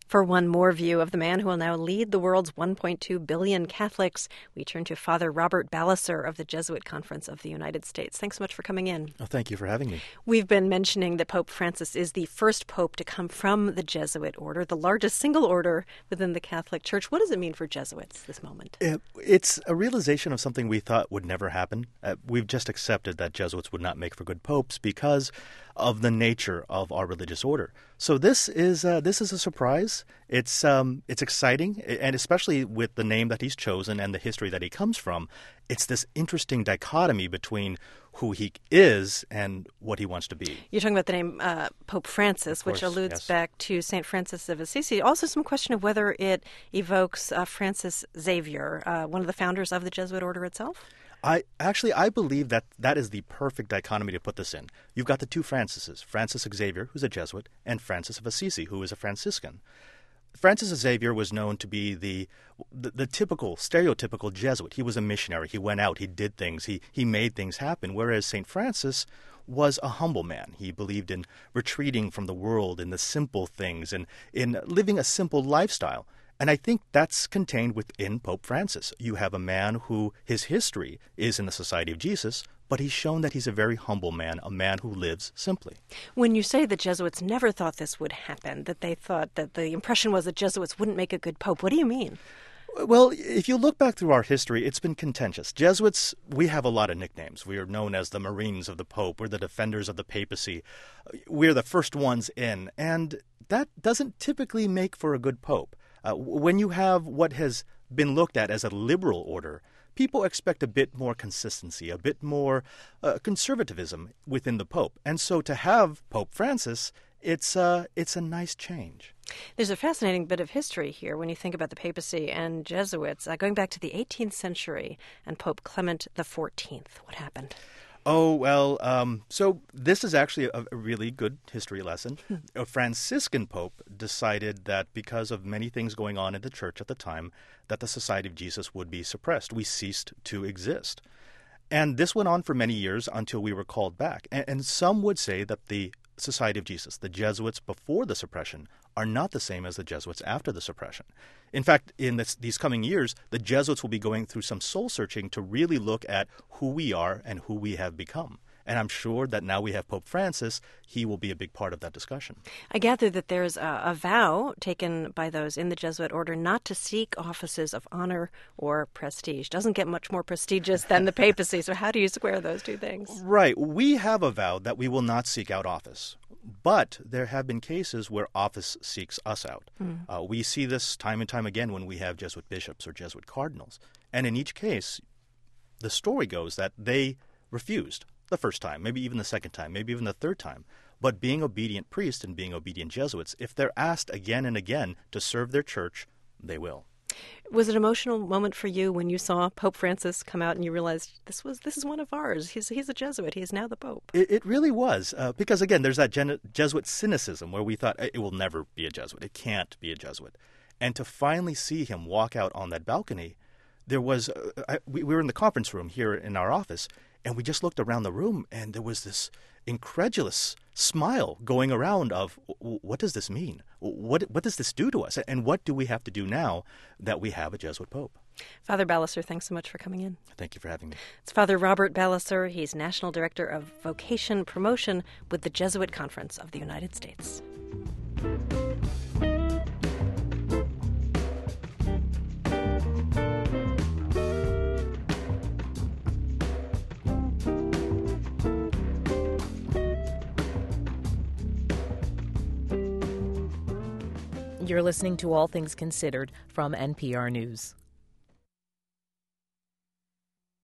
For one more view of the man who will now lead the world's 1.2 billion Catholics, we turn to Father Robert Ballecer of the Jesuit Conference of the United States. Thanks so much for coming in. Oh, thank you for having me. We've been mentioning that Pope Francis is the first pope to come from the Jesuit order, the largest single order within the Catholic Church. What does it mean for Jesuits, this moment? It's a realization of something we thought would never happen. We've just accepted that Jesuits would not make for good popes because of the nature of our religious order. So this is a surprise. It's exciting, and especially with the name that he's chosen and the history that he comes from, it's this interesting dichotomy between who he is and what he wants to be. You're talking about the name Pope Francis, which alludes back to St. Francis of Assisi. Also some question of whether it evokes Francis Xavier, one of the founders of the Jesuit order itself? I believe that is the perfect dichotomy to put this in. You've got the two Francises, Francis Xavier, who's a Jesuit, and Francis of Assisi, who is a Franciscan. Francis Xavier was known to be the typical, stereotypical Jesuit. He was a missionary. He went out. He did things. He made things happen, whereas St. Francis was a humble man. He believed in retreating from the world, in the simple things, and in living a simple lifestyle. And I think that's contained within Pope Francis. You have a man who his history is in the Society of Jesus, but he's shown that he's a very humble man, a man who lives simply. When you say the Jesuits never thought this would happen, that they thought that the impression was that Jesuits wouldn't make a good pope, what do you mean? Well, if you look back through our history, it's been contentious. Jesuits, we have a lot of nicknames. We are known as the Marines of the Pope. We're the defenders of the papacy. We're the first ones in. And that doesn't typically make for a good pope. When you have what has been looked at as a liberal order, people expect a bit more consistency, a bit more conservatism within the Pope. And so to have Pope Francis, it's a nice change. There's a fascinating bit of history here when you think about the papacy and Jesuits, going back to the 18th century and Pope Clement XIV. What happened? Oh, well, so this is actually a really good history lesson. A Franciscan pope decided that because of many things going on in the church at the time, that the Society of Jesus would be suppressed. We ceased to exist. And this went on for many years until we were called back. And some would say that the Society of Jesus, the Jesuits before the suppression, are not the same as the Jesuits after the suppression. In fact, in these coming years, the Jesuits will be going through some soul-searching to really look at who we are and who we have become. And I'm sure that now we have Pope Francis, he will be a big part of that discussion. I gather that there's a vow taken by those in the Jesuit order not to seek offices of honor or prestige. Doesn't get much more prestigious than the papacy. So how do you square those two things? Right. We have a vow that we will not seek out office. But there have been cases where office seeks us out. We see this time and time again when we have Jesuit bishops or Jesuit cardinals. And in each case, the story goes that they refused the first time, maybe even the second time, maybe even the third time. But being obedient priests and being obedient Jesuits, if they're asked again and again to serve their church, they will. Was it an emotional moment for you when you saw Pope Francis come out and you realized this is one of ours? He's a Jesuit. He is now the Pope. It really was. Because, again, there's that Jesuit cynicism where we thought it will never be a Jesuit. It can't be a Jesuit. And to finally see him walk out on that balcony, there was we were in the conference room here in our office, and we just looked around the room, and there was this incredulous smile going around of, what does this mean? What does this do to us? And what do we have to do now that we have a Jesuit Pope? Father Ballecer, thanks so much for coming in. Thank you for having me. It's Father Robert Ballecer. He's National Director of Vocation Promotion with the Jesuit Conference of the United States. You're listening to All Things Considered from NPR News.